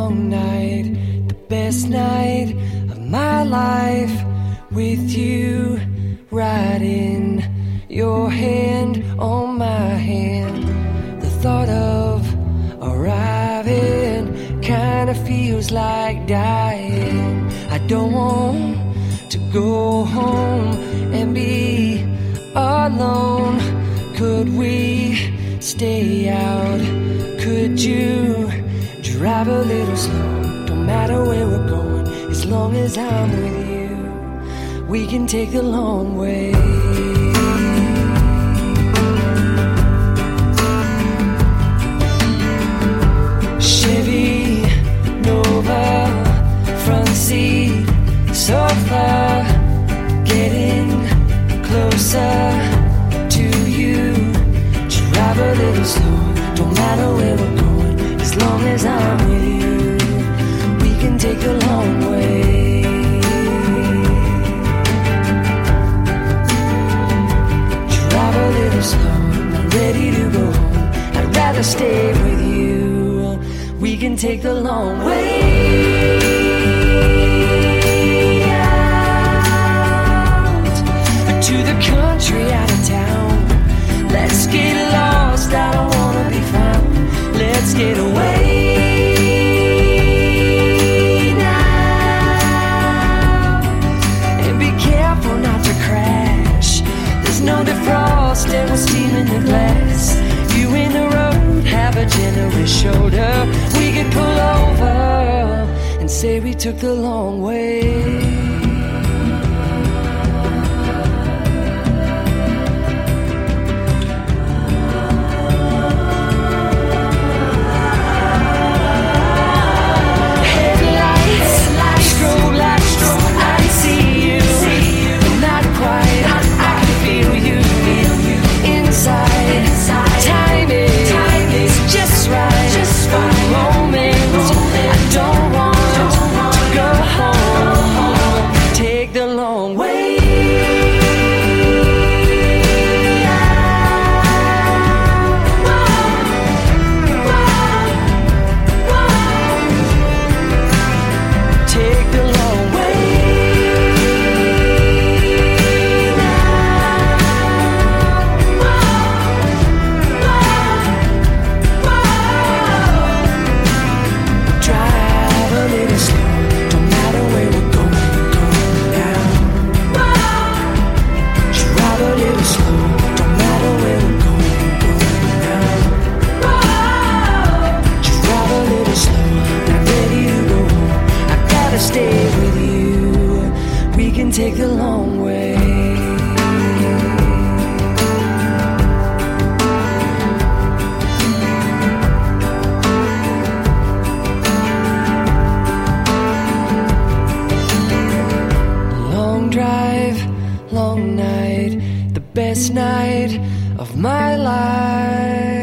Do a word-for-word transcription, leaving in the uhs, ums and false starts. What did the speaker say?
long night, the best night of my life, with you right in your hand on my hand. The thought of arriving kinda feels like dying. I don't want to go home and be alone. Could we stay out? Could you drive a little slow? Don't matter where we're going, as long as I'm with you, we can take the long way. Chevy Nova, front seat, sofa, getting closer to you. Drive a little slow, don't matter where we're going, as long as I'm with you, we can take the long way. Drive a little slow, not ready to go home, I'd rather stay with you, we can take the long way. To the country, out of town, let's get lost, I don't wanna be found. Let's get away now, and be careful not to crash. There's no defrost and we're steaming the glass. You in the road, have a generous shoulder, we could pull over and say we took the long way. Take the long way. Long drive, long night, the best night of my life.